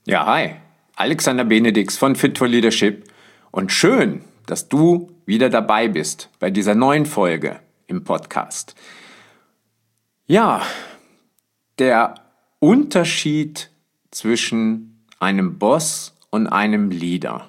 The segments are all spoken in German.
Ja, hi, Alexander Benedix von Fit for Leadership und schön, dass du wieder dabei bist bei dieser neuen Folge im Podcast. Ja, der Unterschied zwischen einem Boss und einem Leader.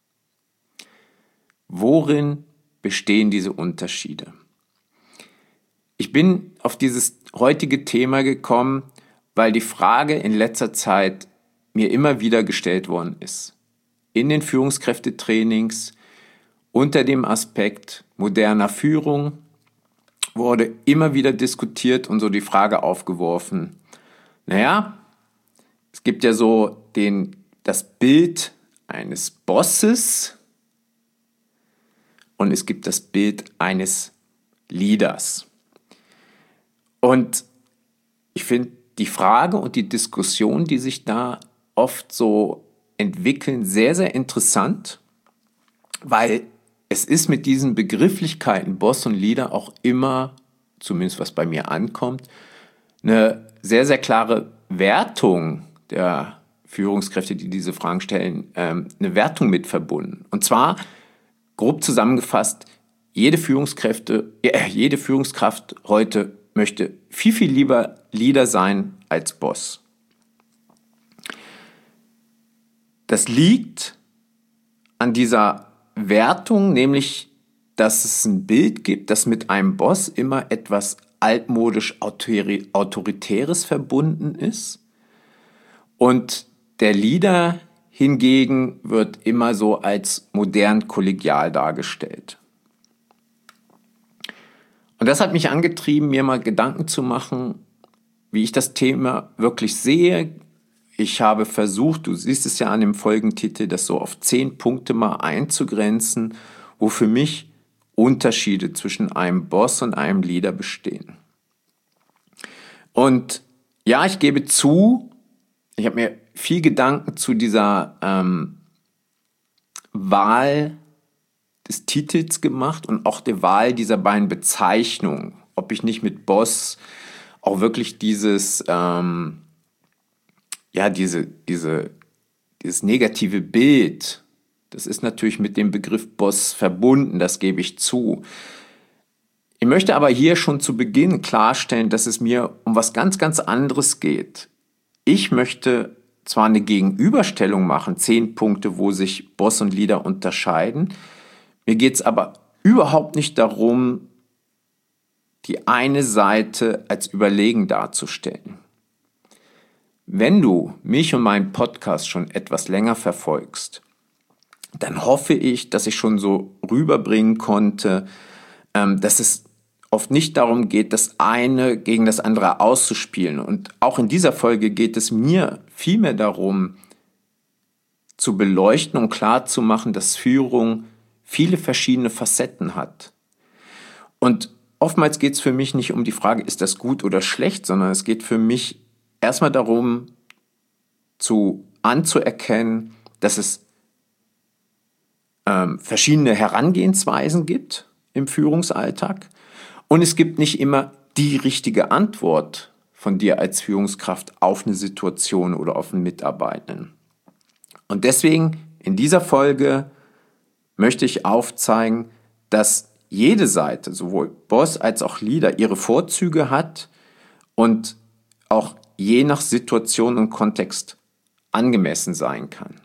Worin bestehen diese Unterschiede? Ich bin auf dieses heutige Thema gekommen, weil die Frage in letzter Zeit mir immer wieder gestellt worden ist. In den Führungskräftetrainings unter dem Aspekt moderner Führung wurde immer wieder diskutiert und so die Frage aufgeworfen, naja, es gibt ja so das Bild eines Bosses und es gibt das Bild eines Leaders. Und ich finde die Frage und die Diskussion, die sich da oft so entwickeln, sehr, sehr interessant, weil es ist mit diesen Begrifflichkeiten Boss und Leader auch immer, zumindest was bei mir ankommt, eine sehr, sehr klare Wertung der Führungskräfte, die diese Fragen stellen, eine Wertung mit verbunden. Und zwar, grob zusammengefasst, jede Führungskraft heute möchte viel, viel lieber Leader sein als Boss. Das liegt an dieser Wertung, nämlich, dass es ein Bild gibt, das mit einem Boss immer etwas altmodisch Autoritäres verbunden ist. Und der Leader hingegen wird immer so als modern kollegial dargestellt. Und das hat mich angetrieben, mir mal Gedanken zu machen, wie ich das Thema wirklich sehe. Ich habe versucht, du siehst es ja an dem Folgentitel, das so auf 10 Punkte mal einzugrenzen, wo für mich Unterschiede zwischen einem Boss und einem Leader bestehen. Und ja, ich gebe zu, ich habe mir viel Gedanken zu dieser Wahl des Titels gemacht und auch der Wahl dieser beiden Bezeichnungen. Ob ich nicht mit Boss auch wirklich dieses negative Bild, das ist natürlich mit dem Begriff Boss verbunden, das gebe ich zu. Ich möchte aber hier schon zu Beginn klarstellen, dass es mir um was ganz, ganz anderes geht. Ich möchte zwar eine Gegenüberstellung machen, 10 Punkte, wo sich Boss und Leader unterscheiden. Mir geht es aber überhaupt nicht darum, die eine Seite als überlegen darzustellen. Wenn du mich und meinen Podcast schon etwas länger verfolgst, dann hoffe ich, dass ich schon so rüberbringen konnte, dass es oft nicht darum geht, das eine gegen das andere auszuspielen. Und auch in dieser Folge geht es mir vielmehr darum, zu beleuchten und klarzumachen, dass Führung viele verschiedene Facetten hat. Und oftmals geht es für mich nicht um die Frage, ist das gut oder schlecht, sondern es geht für mich erstmal darum, anzuerkennen, dass es verschiedene Herangehensweisen gibt im Führungsalltag und es gibt nicht immer die richtige Antwort von dir als Führungskraft auf eine Situation oder auf einen Mitarbeitenden. Und deswegen in dieser Folge möchte ich aufzeigen, dass jede Seite, sowohl Boss als auch Leader, ihre Vorzüge hat und auch je nach Situation und Kontext angemessen sein kann.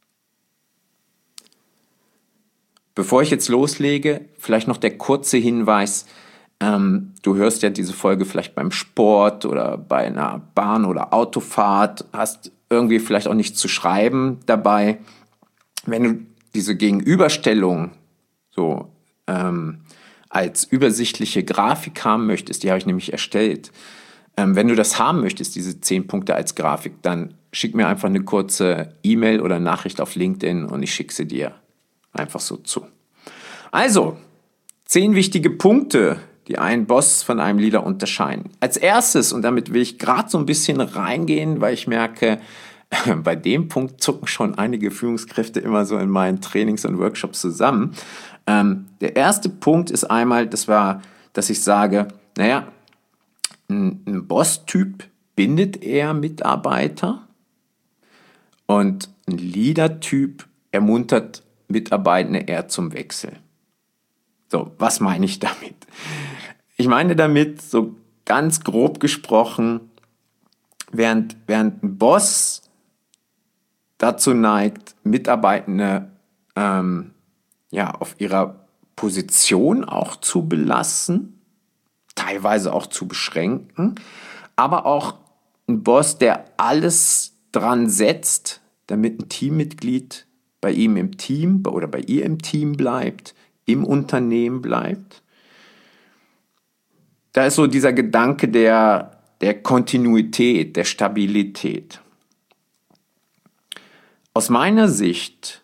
Bevor ich jetzt loslege, vielleicht noch der kurze Hinweis, du hörst ja diese Folge vielleicht beim Sport oder bei einer Bahn- oder Autofahrt, hast irgendwie vielleicht auch nichts zu schreiben dabei. Wenn du diese Gegenüberstellung so als übersichtliche Grafik haben möchtest, die habe ich nämlich erstellt. Wenn du das haben möchtest, diese 10 Punkte als Grafik, dann schick mir einfach eine kurze E-Mail oder Nachricht auf LinkedIn und ich schicke sie dir einfach so zu. Also, 10 wichtige Punkte, die einen Boss von einem Leader unterscheiden. Als erstes, und damit will ich gerade so ein bisschen reingehen, weil ich merke, bei dem Punkt zucken schon einige Führungskräfte immer so in meinen Trainings und Workshops zusammen. Der erste Punkt ist einmal, dass ich sage, naja, ein Boss-Typ bindet eher Mitarbeiter Und ein Leader-Typ ermuntert Mitarbeitende eher zum Wechsel. So, was meine ich damit? Ich meine damit, so ganz grob gesprochen, während ein Boss dazu neigt, Mitarbeitende auf ihrer Position auch zu belassen, teilweise auch zu beschränken, aber auch ein Boss, der alles dran setzt, damit ein Teammitglied bei ihm im Team oder bei ihr im Team bleibt, im Unternehmen bleibt. Da ist so dieser Gedanke der Kontinuität, der Stabilität. Aus meiner Sicht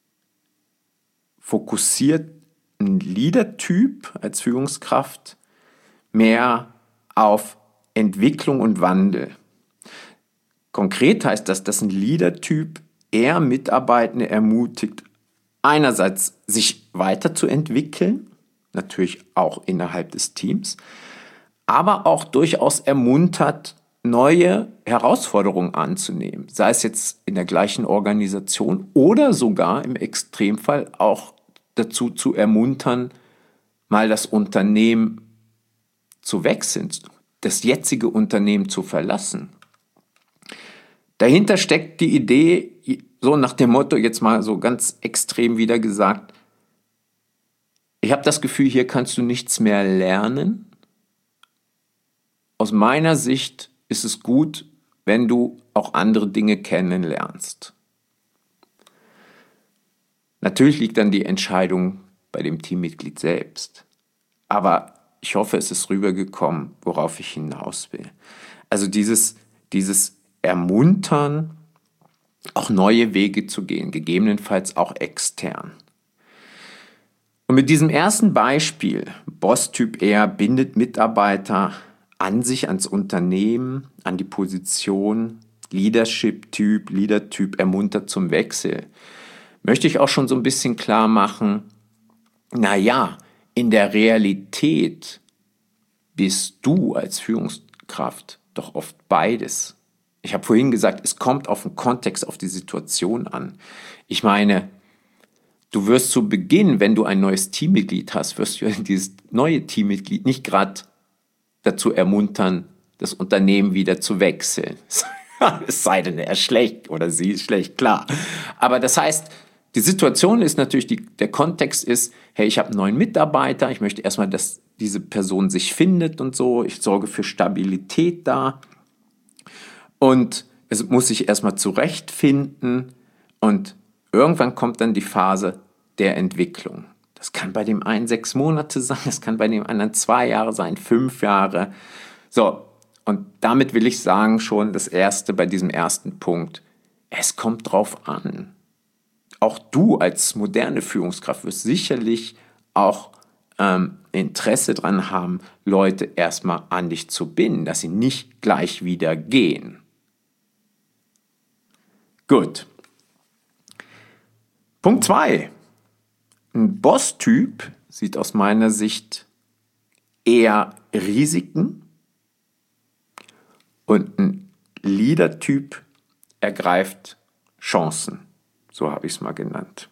fokussiert ein Leader-Typ als Führungskraft mehr auf Entwicklung und Wandel. Konkret heißt das, dass ein Leader-Typ eher Mitarbeitende ermutigt, einerseits sich weiterzuentwickeln, natürlich auch innerhalb des Teams, aber auch durchaus ermuntert, neue Herausforderungen anzunehmen, sei es jetzt in der gleichen Organisation oder sogar im Extremfall auch dazu zu ermuntern, mal das Unternehmen zu wechseln, das jetzige Unternehmen zu verlassen. Dahinter steckt die Idee, so nach dem Motto, jetzt mal so ganz extrem wieder gesagt, ich habe das Gefühl, hier kannst du nichts mehr lernen. Aus meiner Sicht ist es gut, wenn du auch andere Dinge kennenlernst. Natürlich liegt dann die Entscheidung bei dem Teammitglied selbst. Aber ich hoffe, es ist rübergekommen, worauf ich hinaus will. Also dieses Ermuntern, auch neue Wege zu gehen, gegebenenfalls auch extern. Und mit diesem ersten Beispiel, Boss-Typ eher bindet Mitarbeiter an sich, ans Unternehmen, an die Position, Leader-Typ ermuntert zum Wechsel, möchte ich auch schon so ein bisschen klar machen, naja, in der Realität bist du als Führungskraft doch oft beides. Ich habe vorhin gesagt, es kommt auf den Kontext, auf die Situation an. Ich meine, du wirst zu Beginn, wenn du ein neues Teammitglied hast, wirst du dieses neue Teammitglied nicht gerade dazu ermuntern, das Unternehmen wieder zu wechseln. Es sei denn, er ist schlecht oder sie ist schlecht, klar. Aber das heißt, die Situation ist natürlich, der Kontext ist, hey, ich habe einen neuen Mitarbeiter, ich möchte erstmal, dass diese Person sich findet und so, ich sorge für Stabilität da und es muss sich erstmal zurechtfinden und irgendwann kommt dann die Phase der Entwicklung. Das kann bei dem einen 6 Monate sein, das kann bei dem anderen 2 Jahre sein, 5 Jahre. So, und damit will ich sagen schon das Erste bei diesem ersten Punkt, es kommt drauf an. Auch du als moderne Führungskraft wirst sicherlich auch Interesse daran haben, Leute erstmal an dich zu binden, dass sie nicht gleich wieder gehen. Gut. Punkt 2. Ein Boss-Typ sieht aus meiner Sicht eher Risiken und ein Leader-Typ ergreift Chancen. So habe ich es mal genannt.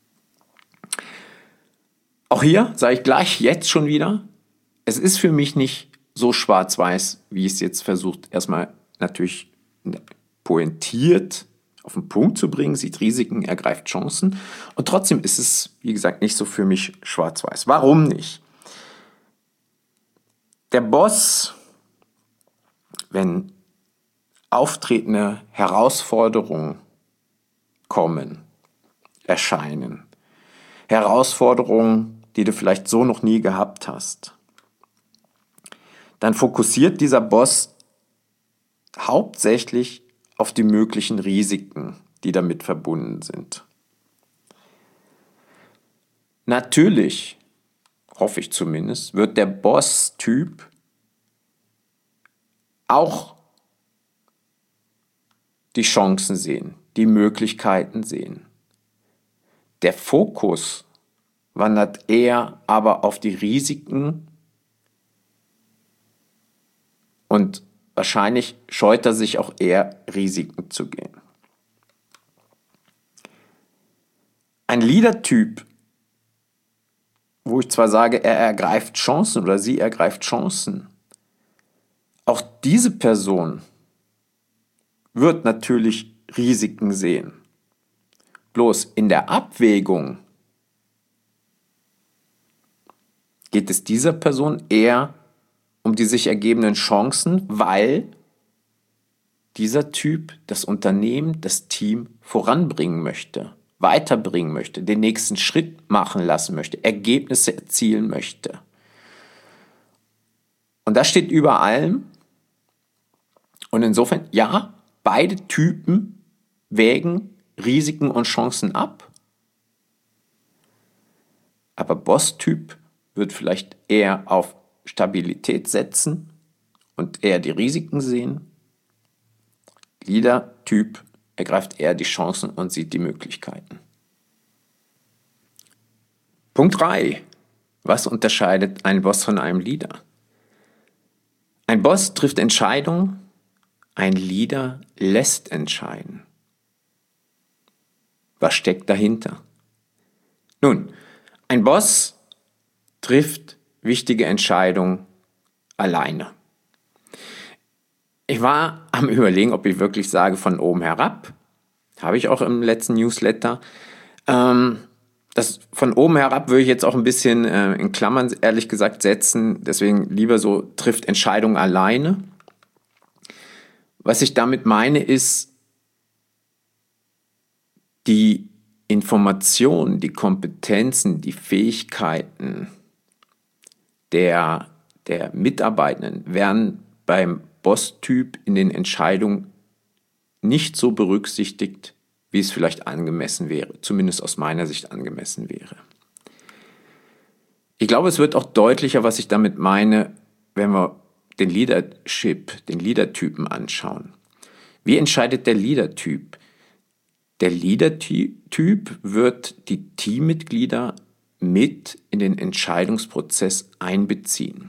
Auch hier sage ich gleich jetzt schon wieder, es ist für mich nicht so schwarz-weiß, wie es jetzt versucht, erstmal natürlich pointiert auf den Punkt zu bringen, sieht Risiken, ergreift Chancen. Und trotzdem ist es, wie gesagt, nicht so für mich schwarz-weiß. Warum nicht? Der Boss, wenn auftretende Herausforderungen kommen, erscheinen, Herausforderungen, die du vielleicht so noch nie gehabt hast, dann fokussiert dieser Boss hauptsächlich auf die möglichen Risiken, die damit verbunden sind. Natürlich, hoffe ich zumindest, wird der Boss-Typ auch die Chancen sehen, die Möglichkeiten sehen. Der Fokus wandert eher aber auf die Risiken und wahrscheinlich scheut er sich auch eher, Risiken zu gehen. Ein Leader-Typ, wo ich zwar sage, er ergreift Chancen oder sie ergreift Chancen, auch diese Person wird natürlich Risiken sehen. Bloß in der Abwägung geht es dieser Person eher um die sich ergebenden Chancen, weil dieser Typ das Unternehmen, das Team voranbringen möchte, weiterbringen möchte, den nächsten Schritt machen lassen möchte, Ergebnisse erzielen möchte. Und das steht über allem. Und insofern, ja, beide Typen wägen Risiken und Chancen ab. Aber Boss-Typ wird vielleicht eher auf Stabilität setzen und eher die Risiken sehen. Leader-Typ ergreift eher die Chancen und sieht die Möglichkeiten. Punkt 3. Was unterscheidet einen Boss von einem Leader? Ein Boss trifft Entscheidungen, ein Leader lässt entscheiden. Was steckt dahinter? Nun, ein Boss trifft wichtige Entscheidungen alleine. Ich war am Überlegen, ob ich wirklich sage von oben herab. Habe ich auch im letzten Newsletter. Das von oben herab würde ich jetzt auch ein bisschen in Klammern ehrlich gesagt setzen. Deswegen lieber so trifft Entscheidungen alleine. Was ich damit meine ist, die Informationen, die Kompetenzen, die Fähigkeiten der Mitarbeitenden werden beim Boss-Typ in den Entscheidungen nicht so berücksichtigt, wie es vielleicht angemessen wäre, zumindest aus meiner Sicht angemessen wäre. Ich glaube, es wird auch deutlicher, was ich damit meine, wenn wir den Leader-Typen anschauen. Wie entscheidet der Leader-Typ? Der Leader-Typ wird die Teammitglieder mit in den Entscheidungsprozess einbeziehen.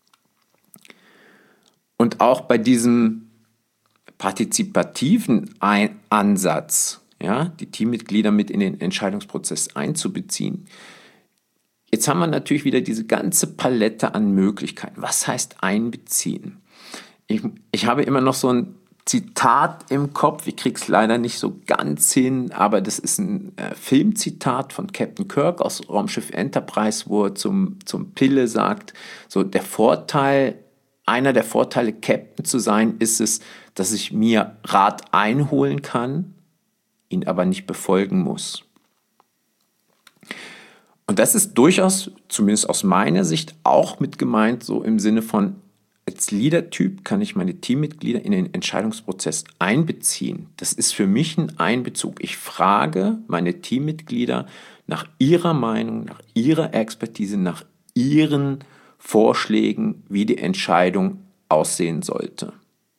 Und auch bei diesem partizipativen Ansatz, ja, die Teammitglieder mit in den Entscheidungsprozess einzubeziehen. Jetzt haben wir natürlich wieder diese ganze Palette an Möglichkeiten. Was heißt einbeziehen? Ich habe immer noch so ein Zitat im Kopf, ich kriege es leider nicht so ganz hin, aber das ist ein Filmzitat von Captain Kirk aus Raumschiff Enterprise, wo er zum Pille sagt, so einer der Vorteile, Captain zu sein, ist es, dass ich mir Rat einholen kann, ihn aber nicht befolgen muss. Und das ist durchaus, zumindest aus meiner Sicht, auch mit gemeint, so im Sinne von, als Leader-Typ kann ich meine Teammitglieder in den Entscheidungsprozess einbeziehen. Das ist für mich ein Einbezug. Ich frage meine Teammitglieder nach ihrer Meinung, nach ihrer Expertise, nach ihren Vorschlägen, wie die Entscheidung aussehen sollte.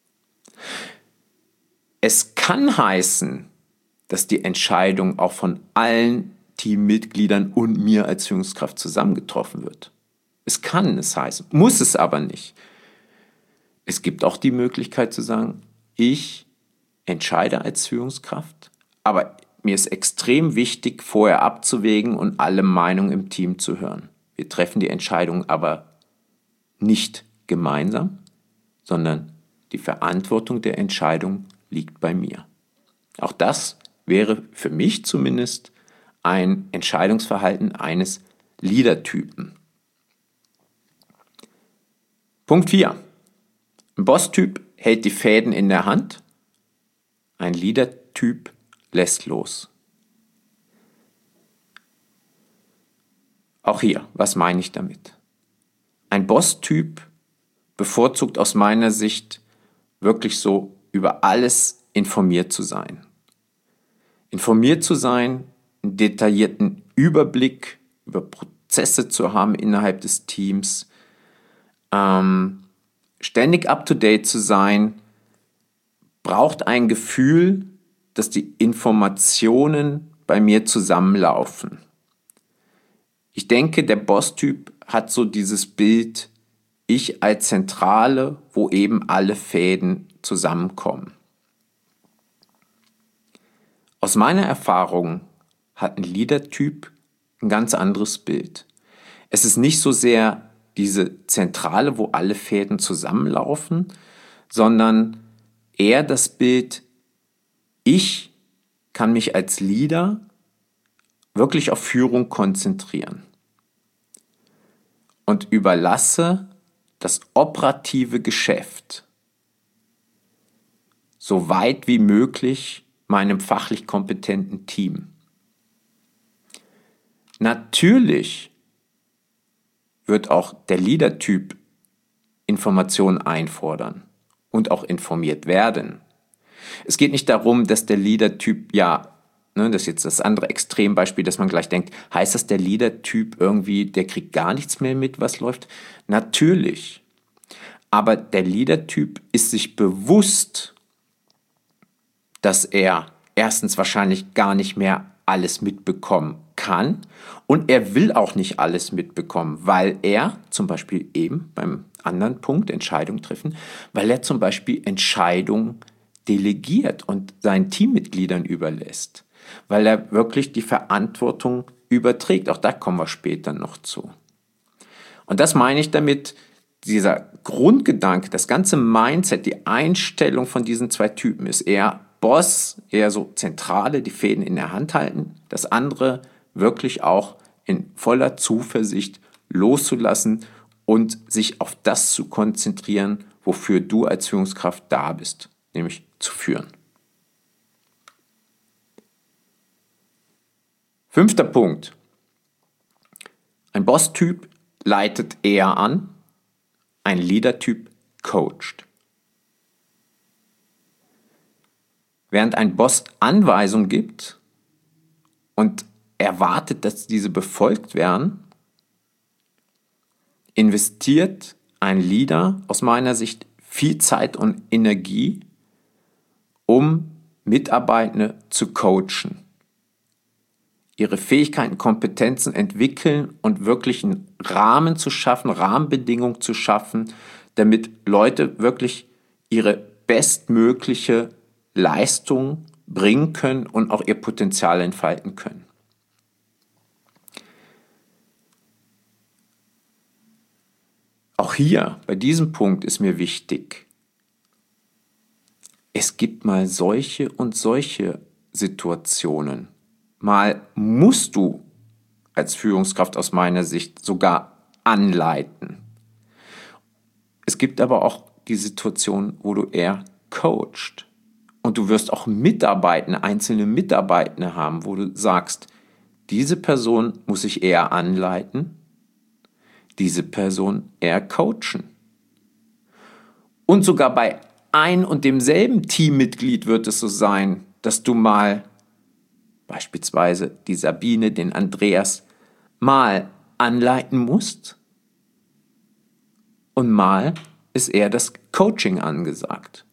Es kann heißen, dass die Entscheidung auch von allen Teammitgliedern und mir als Führungskraft zusammengetroffen wird. Es kann es heißen, muss es aber nicht. Es gibt auch die Möglichkeit zu sagen, ich entscheide als Führungskraft, aber mir ist extrem wichtig, vorher abzuwägen und alle Meinungen im Team zu hören. Wir treffen die Entscheidung aber nicht gemeinsam, sondern die Verantwortung der Entscheidung liegt bei mir. Auch das wäre für mich zumindest ein Entscheidungsverhalten eines Leader-Typen. Punkt 4. Ein Boss-Typ hält die Fäden in der Hand, ein Leader-Typ lässt los. Auch hier, was meine ich damit? Ein Boss-Typ bevorzugt aus meiner Sicht wirklich so über alles informiert zu sein. Informiert zu sein, einen detaillierten Überblick über Prozesse zu haben innerhalb des Teams, ständig up-to-date zu sein, braucht ein Gefühl, dass die Informationen bei mir zusammenlaufen. Ich denke, der Boss-Typ hat so dieses Bild, ich als Zentrale, wo eben alle Fäden zusammenkommen. Aus meiner Erfahrung hat ein Leader-Typ ein ganz anderes Bild. Es ist nicht so sehr diese Zentrale, wo alle Fäden zusammenlaufen, sondern eher das Bild, ich kann mich als Leader wirklich auf Führung konzentrieren und überlasse das operative Geschäft so weit wie möglich meinem fachlich kompetenten Team. Natürlich wird auch der Leader-Typ Informationen einfordern und auch informiert werden. Es geht nicht darum, dass der Leader-Typ, das ist jetzt das andere Extrembeispiel, dass man gleich denkt, heißt das, der Leader-Typ irgendwie, der kriegt gar nichts mehr mit, was läuft? Natürlich. Aber der Leader-Typ ist sich bewusst, dass er erstens wahrscheinlich gar nicht mehr alles mitbekommen kann und er will auch nicht alles mitbekommen, weil er zum Beispiel eben beim anderen Punkt Entscheidungen treffen, weil er zum Beispiel Entscheidungen delegiert und seinen Teammitgliedern überlässt, weil er wirklich die Verantwortung überträgt. Auch da kommen wir später noch zu. Und das meine ich damit, dieser Grundgedanke, das ganze Mindset, die Einstellung von diesen zwei Typen ist eher Boss, eher so Zentrale, die Fäden in der Hand halten, das andere wirklich auch in voller Zuversicht loszulassen und sich auf das zu konzentrieren, wofür du als Führungskraft da bist, nämlich zu führen. 5. Punkt. Ein Boss-Typ leitet eher an, ein Leader-Typ coacht. Während ein Boss Anweisungen gibt und erwartet, dass diese befolgt werden, investiert ein Leader aus meiner Sicht viel Zeit und Energie, um Mitarbeitende zu coachen, ihre Fähigkeiten, Kompetenzen entwickeln und wirklich einen Rahmen zu schaffen, Rahmenbedingungen zu schaffen, damit Leute wirklich ihre bestmögliche Leistung bringen können und auch ihr Potenzial entfalten können. Auch hier, bei diesem Punkt ist mir wichtig, es gibt mal solche und solche Situationen. Mal musst du als Führungskraft aus meiner Sicht sogar anleiten. Es gibt aber auch die Situation, wo du eher coachst. Und du wirst auch einzelne Mitarbeitende haben, wo du sagst, diese Person muss ich eher anleiten, diese Person eher coachen. Und sogar bei ein und demselben Teammitglied wird es so sein, dass du mal beispielsweise die Sabine, den Andreas, mal anleiten musst und mal ist eher das Coaching angesagt.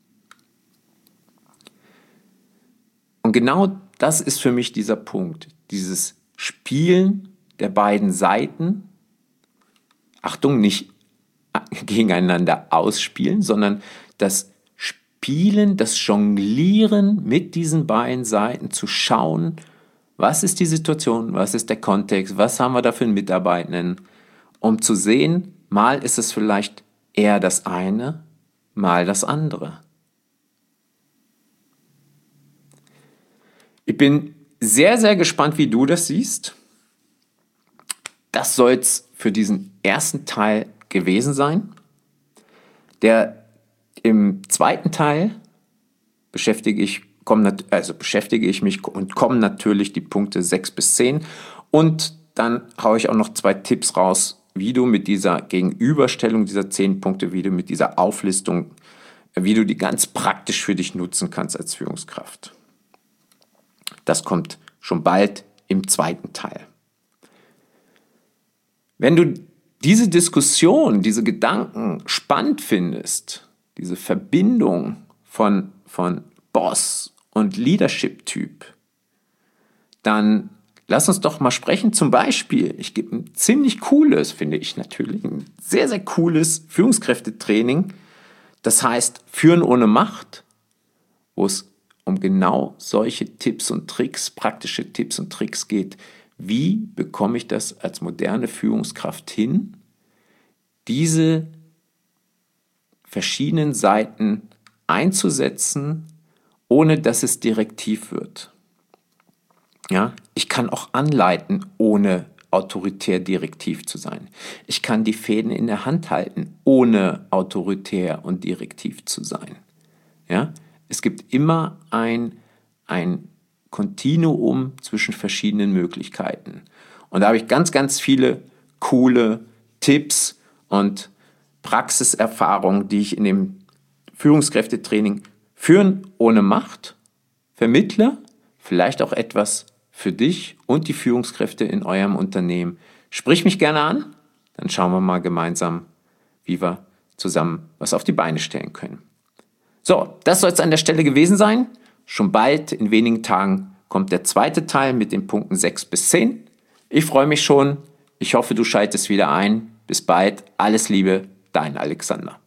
Und genau das ist für mich dieser Punkt, dieses Spielen der beiden Seiten, Achtung, nicht gegeneinander ausspielen, sondern das Spielen, das Jonglieren mit diesen beiden Seiten, zu schauen, was ist die Situation, was ist der Kontext, was haben wir da für einen Mitarbeitenden, um zu sehen, mal ist es vielleicht eher das eine, mal das andere. Ich bin sehr, sehr gespannt, wie du das siehst. Das soll es für diesen ersten Teil gewesen sein. Im zweiten Teil beschäftige ich mich und kommen natürlich die Punkte 6 bis 10. Und dann haue ich auch noch 2 Tipps raus, wie du mit dieser Gegenüberstellung dieser 10 Punkte, wie du mit dieser Auflistung, wie du die ganz praktisch für dich nutzen kannst als Führungskraft. Das kommt schon bald im zweiten Teil. Wenn du diese Diskussion, diese Gedanken spannend findest, diese Verbindung von Boss und Leadership-Typ, dann lass uns doch mal sprechen. Zum Beispiel, ich gebe ein ziemlich cooles, finde ich natürlich, ein sehr, sehr cooles Führungskräftetraining. Das heißt Führen ohne Macht, wo es um genau solche Tipps und Tricks, praktische Tipps und Tricks geht. Wie bekomme ich das als moderne Führungskraft hin, diese verschiedenen Seiten einzusetzen, ohne dass es direktiv wird. Ja, ich kann auch anleiten, ohne autoritär direktiv zu sein. Ich kann die Fäden in der Hand halten, ohne autoritär und direktiv zu sein. Ja, es gibt immer ein Kontinuum zwischen verschiedenen Möglichkeiten. Und da habe ich ganz, ganz viele coole Tipps und Praxiserfahrungen, die ich in dem Führungskräftetraining Führen ohne Macht vermittle, vielleicht auch etwas für dich und die Führungskräfte in eurem Unternehmen. Sprich mich gerne an, dann schauen wir mal gemeinsam, wie wir zusammen was auf die Beine stellen können. So, das soll es an der Stelle gewesen sein. Schon bald, in wenigen Tagen, kommt der zweite Teil mit den Punkten 6 bis 10. Ich freue mich schon. Ich hoffe, du schaltest wieder ein. Bis bald. Alles Liebe, dein Alexander.